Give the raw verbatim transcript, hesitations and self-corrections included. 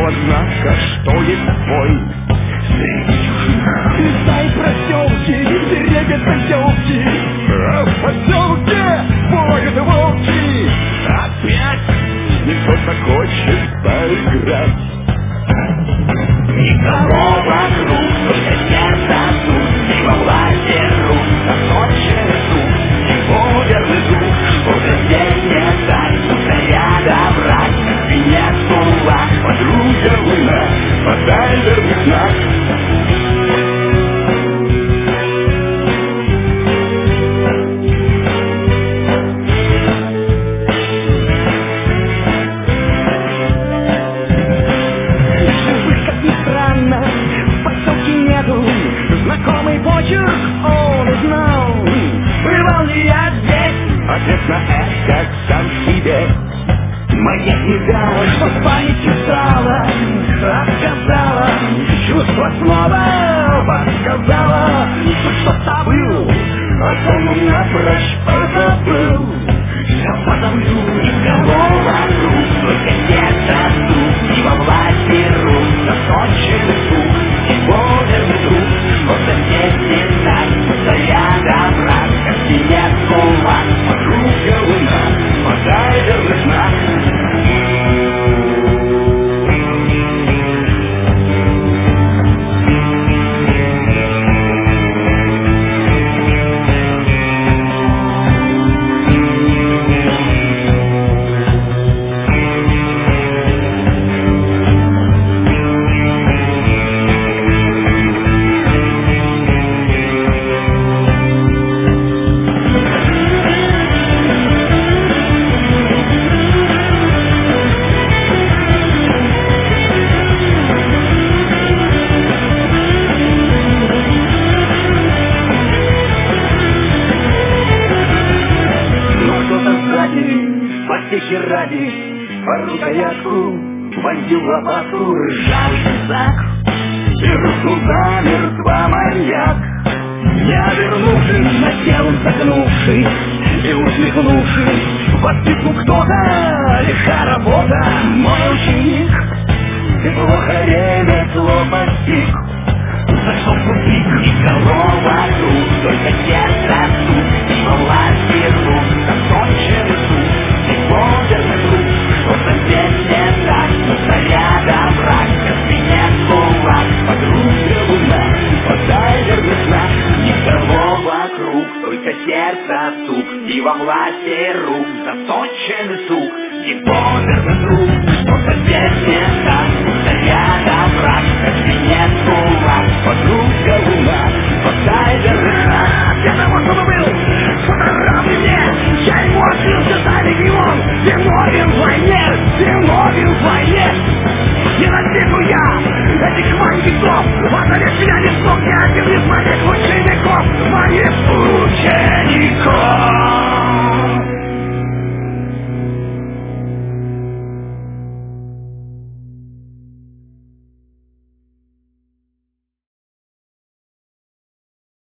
однако, что есть твой. Леса и проселки, деревья поселки, а в поселке поют волки. Опять никто захочет поиграть. Никого вокруг, только сердце тут, и во власти рук, заточенный дух, его верный дух, что-то здесь не так, будто рядом враг, и нет кулак, подруга луна, подай верный знак. Знакомый почерк он узнал. Бывал ли я здесь? Ответ на это сам себе. Моя книга, что в памяти стала, рассказала, чувство снова подсказала. Что забыл, о том напрочь позабыл. Все позабыл, никого вокруг, только сердце тут, и во власти рук, заточенный дух, его верный друг. Что-то здесь не так, будто рядом враг, как синет кулак, подруга луна, подай верный знак. Потехи ради, по рукоятку вонзил лопатку ржавый тесак, и рухнул замертво маньяк. Я вернувшись, на тело согнувшись и усмехнувшись, воскликнул кто-то: лиха работа, мой ученик, ты плохо ремесло постиг. Зашел в тупик, никого вокруг, только сердце тут, и во власти рук, законченный суд. Верный друг, что-то здесь не так, будто рядом враг, как синет кулак, подруга луна, подай верный знак. Никого вокруг, только сердце стук, и во власти рук, заточенный сук, его верный друг, что-то здесь не так.